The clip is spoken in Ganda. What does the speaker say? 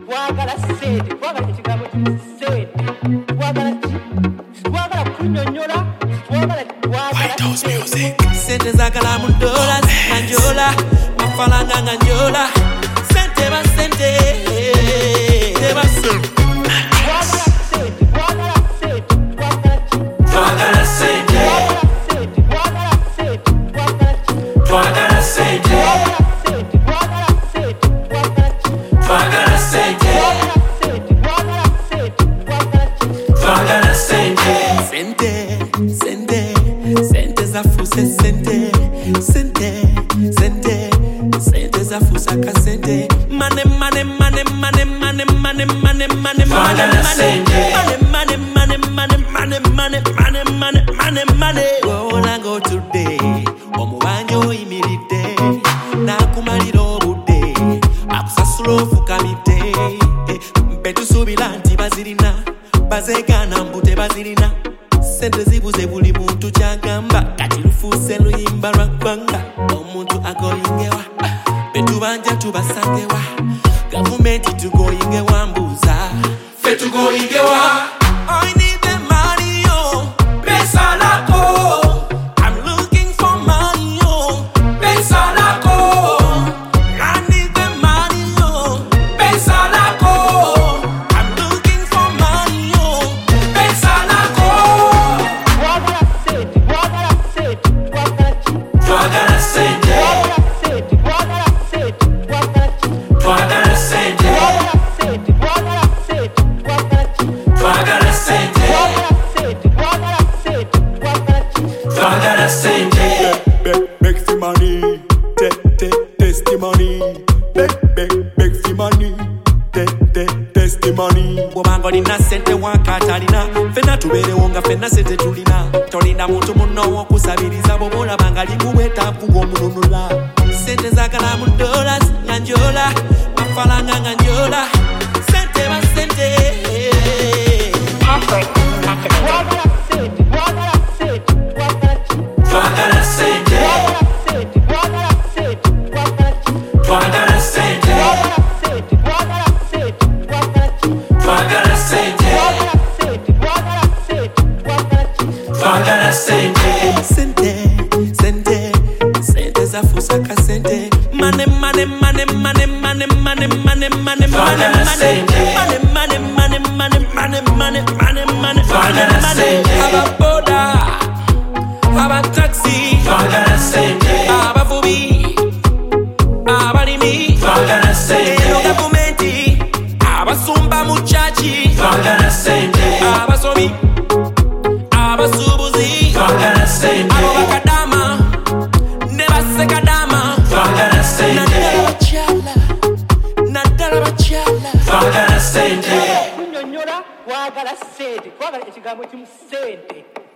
twagala sente twagala ekigambo sente twagala kunyonyola twagala sente zagala mu dollars nga njola mafalanga nga njola sente ba sente ba sente twagala sente twagala sente twagala sente twagala sente sente sente sente zafuse sente sente sente sente zafusa ka sente mane mane mane mane mane mane mane mane twagala sente mane mane mane mane mane mane mane mane mane gonna go today omubanjo imiridde nakumalira obudde akusasula ofukamidde betusubira nti bazirina bazegana mbute bazirina sente zibuze buli muntu kyagamba kati lufuuse luyimba lwa ggwanga omuntu agoyingewa betubanja tubasangewa gavumenti tugoyingewa mbuuza fe tugoyingewa I need the money, oh, pesa lako I'm looking for money, oh, pesa lako I need the money, oh, pesa lako I'm looking for money, oh, pesa lako twagala sente twagala sente twagala sente twagala sente Beg for money, testimony. Beg for money, testimony. bwobanga lina sente wakatalina fena tubeerewo nga fena sente tulina tolina muntu munno wokusabiriza bwoba olabanga limuwetaavu ng'omununula sente zagala mu dollars nga njola mafalanga nga njola sente ba sente twagala sente twagala sente twagala sente twagala sente sente sente sente zafusa ka sente mane mane mane mane mane mane mane mane Twagala sente. mane mane mane mane mane mane mane mane Twagala sente. ababoda abataxi twagala sente abavubi abalimi twagala sente eno gavumenti abasumba mu kyaki twagala sente abasomi abasuubuzi twagala sente abo bakadama ne basekadama twagala sente naddala bakyala twagala sente kunyonyola twagala sente twagala ekigambo kimu sente